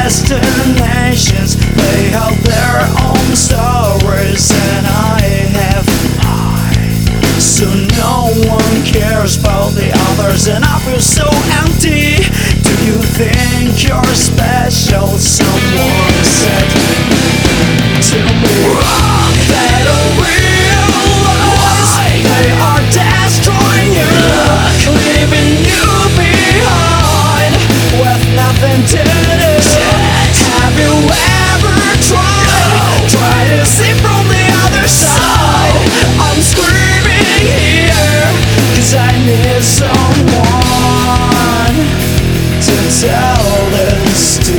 destinations. They have their own stories and I have mine. So no one cares about the others and I feel so empty. Do you think you're special? Someone said to me. They don't realize they are destroying you, leaving you behind with nothing to do. Have you ever tried to see from the other side? I'm screaming here 'cause I need someone to tell this to.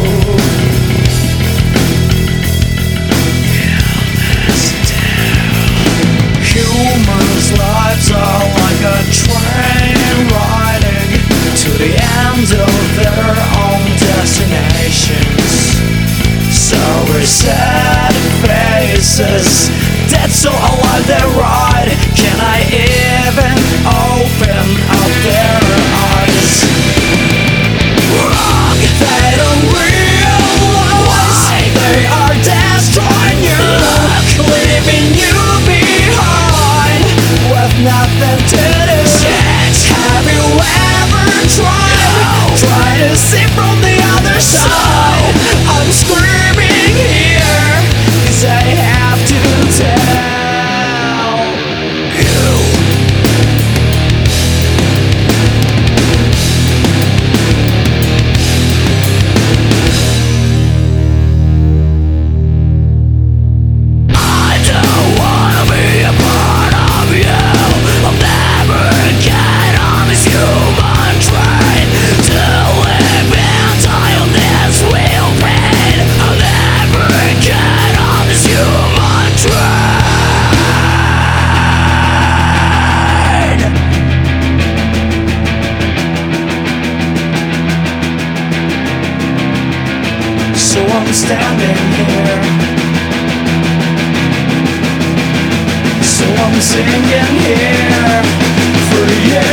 Humans' lives are like a train riding to the end of their own destinations. Sorry, sad faces, dead so alive they ride. Can I even open up their eyes? Wrong, they don't realize they are destroying you, leaving you behind with nothing to do. Have you ever tried to see from the other side? I'm screaming here 'cause I have to tell you. I don't wanna be a part of you. I'll never get on this human train to live and die on this wheel pain. I'll never get on this human train. So I'm standing here. So I'm singing here for you.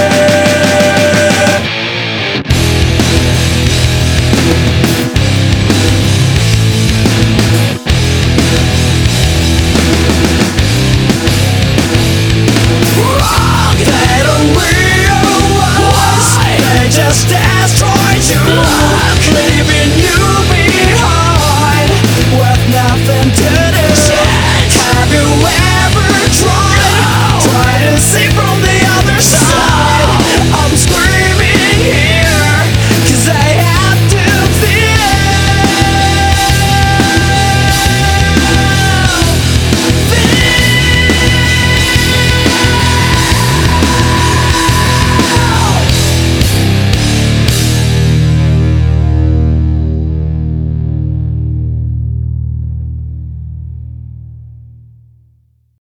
Wrong, they don't realize they just destroyed you.